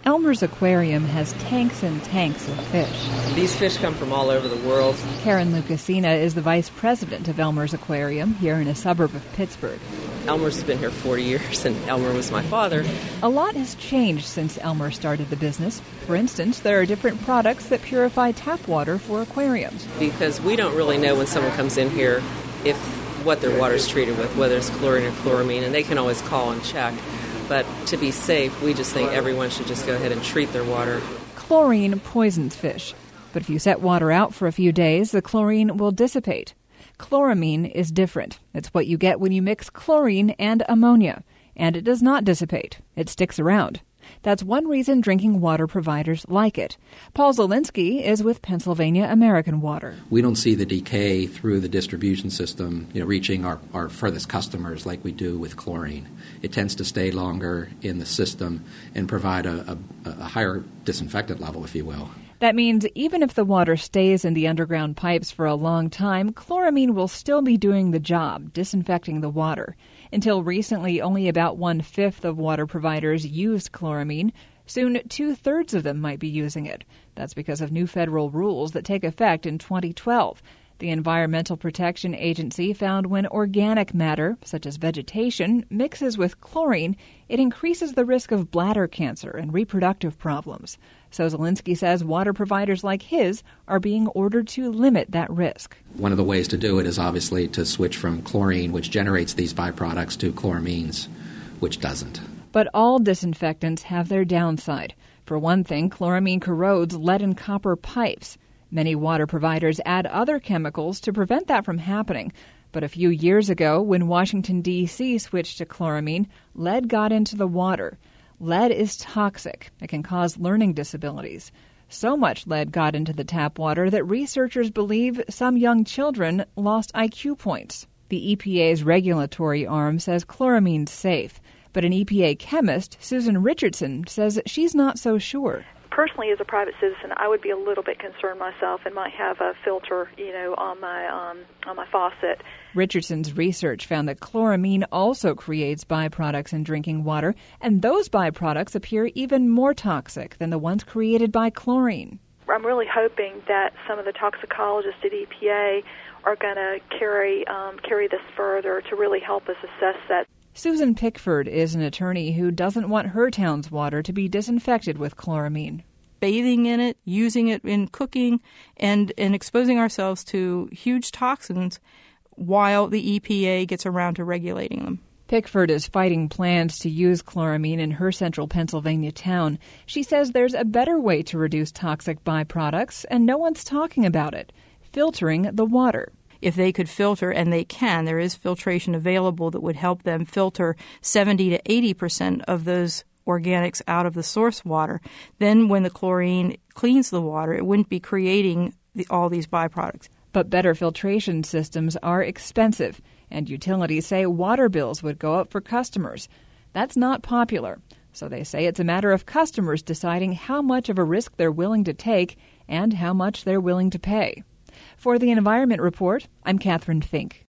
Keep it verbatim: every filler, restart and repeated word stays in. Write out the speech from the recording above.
Elmer's Aquarium has tanks and tanks of fish. These fish come from all over the world. Karen Lucasina is the vice president of Elmer's Aquarium here in a suburb of Pittsburgh. Elmer's has been here forty years, and Elmer was my father. A lot has changed since Elmer started the business. For instance, there are different products that purify tap water for aquariums. Because we don't really know when someone comes in here if what their water is treated with, whether it's chlorine or chloramine, and they can always call and check. But to be safe, we just think everyone should just go ahead and treat their water. Chlorine poisons fish, but if you set water out for a few days, the chlorine will dissipate. Chloramine is different. It's what you get when you mix chlorine and ammonia, and it does not dissipate. It sticks around. That's one reason drinking water providers like it. Paul Zielinski is with Pennsylvania American Water. We don't see the decay through the distribution system, you know, reaching our, our furthest customers like we do with chlorine. It tends to stay longer in the system and provide a, a, a higher disinfectant level, if you will. That means even if the water stays in the underground pipes for a long time, chloramine will still be doing the job, disinfecting the water. Until recently, only about one-fifth of water providers used chloramine. Soon, two-thirds of them might be using it. That's because of new federal rules that take effect in twenty twelve. The Environmental Protection Agency found when organic matter, such as vegetation, mixes with chlorine, it increases the risk of bladder cancer and reproductive problems. So Zielinski says water providers like his are being ordered to limit that risk. One of the ways to do it is obviously to switch from chlorine, which generates these byproducts, to chloramines, which doesn't. But all disinfectants have their downside. For one thing, chloramine corrodes lead and copper pipes. Many water providers add other chemicals to prevent that from happening. But a few years ago, when Washington, D C switched to chloramine, lead got into the water. Lead is toxic. It can cause learning disabilities. So much lead got into the tap water that researchers believe some young children lost I Q points. The E P A's regulatory arm says chloramine's safe. But an E P A chemist, Susan Richardson, says she's not so sure. Personally, as a private citizen, I would be a little bit concerned myself and might have a filter, you know, on my um, on my faucet. Richardson's research found that chloramine also creates byproducts in drinking water, and those byproducts appear even more toxic than the ones created by chlorine. I'm really hoping that some of the toxicologists at E P A are going to carry um, carry this further to really help us assess that. Susan Pickford is an attorney who doesn't want her town's water to be disinfected with chloramine. Bathing in it, using it in cooking, and, and exposing ourselves to huge toxins while the E P A gets around to regulating them. Pickford is fighting plans to use chloramine in her central Pennsylvania town. She says there's a better way to reduce toxic byproducts, and no one's talking about it: filtering the water. If they could filter, and they can, there is filtration available that would help them filter seventy to eighty percent of those organics out of the source water. Then when the chlorine cleans the water, it wouldn't be creating the, all these byproducts. But better filtration systems are expensive, and utilities say water bills would go up for customers. That's not popular. So they say it's a matter of customers deciding how much of a risk they're willing to take and how much they're willing to pay. For the Environment Report, I'm Catherine Fink.